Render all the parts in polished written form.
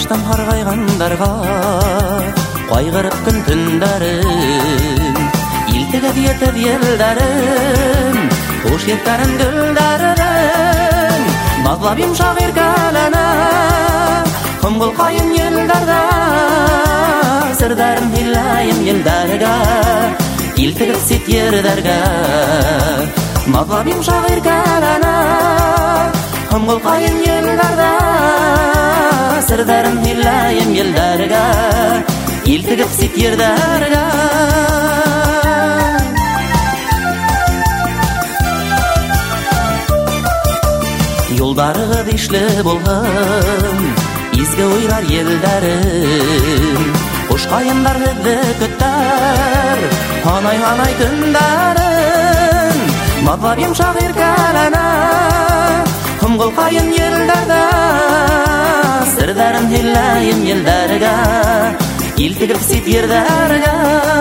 Ағаштан қарғайғандарға қайғырып күн түндәрін Илтігіп етіп елдәрін Қош еттәрін гүлдәрін Мазлабим шағир кәләнә Құмғыл қайын елдәрді Сырдәрін хиллайым елдәргі Илтігіп сет ердәргі Мазлабим шағир кәләнә Құмғыл қайын елдәрді Сырдәрін хиллайым елдәргі Илтігіп сет ердәргі Yoldarığı dişli bolğun İzgi oylar yeldarın Hoş kayınlar hıddı kütter Hanay tündarın Madlabim şağir kəlana Hımgıl kayın yeldarda Sırdarın hillayım yeldarga İltigip sit yerdarga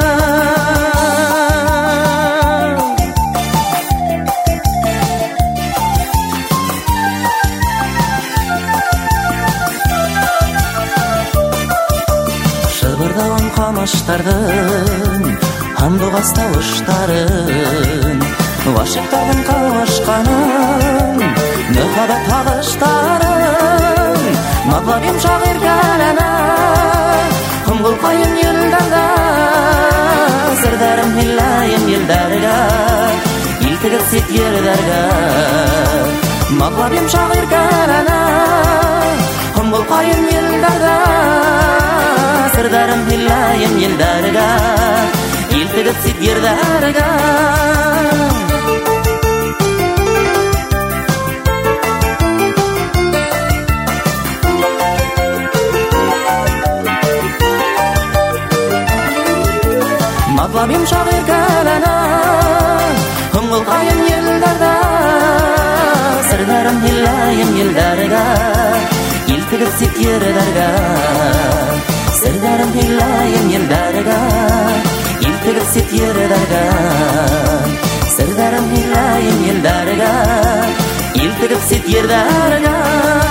Шыбырдауын қамаштардың Хандуғас тауыштарын Вашиктардың қауашқанын Мүхабат тағыштарын Мағлабим шағир кәләна Құмғыл қайын елдәрді Сырдарым хиллайым елдәргі Илтігіп сет ердәргі Мағлабим шағир кәләна Құмғыл қайын елдәрді Sırdarım hillayım yeldarga İltigip sit yerdarga Mazlabim şağir kəlana Hımgıl kayın yeldarda Sırdarım hillayım yeldarga İltigip sit yerdarga Sırdarım hillayım yeldarga İltigip sit yerdarga Sırdarım hillayım yeldarga İltigip sit yerdarga